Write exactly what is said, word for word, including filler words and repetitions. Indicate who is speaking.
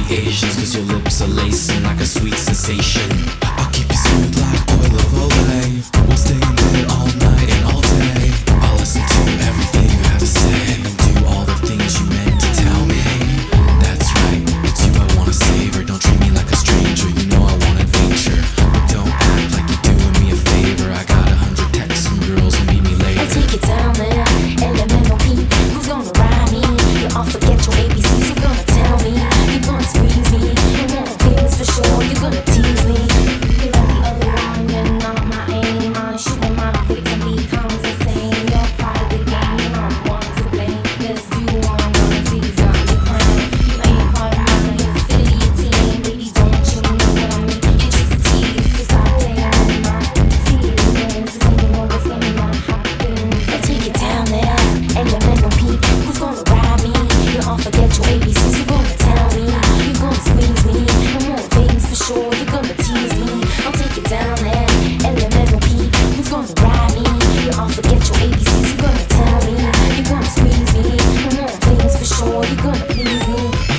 Speaker 1: Asians, cause your lips are lacing like a sweet sensation. I'll keep you smooth like oil of Olay. We'll stay in bed all night and all day. I'll listen to everything you have to say and do all the things you meant to tell me. That's right, it's you I wanna savor. Don't treat me like a stranger, you know I want adventure. But don't act like you're doing me a favor. I got a hundred texts from girls who meet me later.
Speaker 2: I'll take it down there, elemental P. Who's gonna ride me? I'll forget your A B Cs. You're gonna tell me, you're gonna squeeze me. You want things for sure, you're gonna tease me. You're on the other one, you're not my aim. I'm shooting my victim becomes the same. You're part of the game, and I'm one to blame. Let's do one, one, tease, got me crying. You ain't part of mine, you're affiliate team. Baby, don't you know what I mean? You're just a tease, so stop playing with my feelings. Just thinking of what's gonna not happen. I'll take it down there, elemental P. Who's gonna ride me? You'll forget your A B Cs. You're gonna tell me, you're gonna squeeze me. I want things for sure, you're gonna tease me. I'll take it down there, elemental P. Who's gonna ride me? You'll forget your A B Cs. You're gonna tell me, you're gonna squeeze me. I want things for sure, you're gonna please me.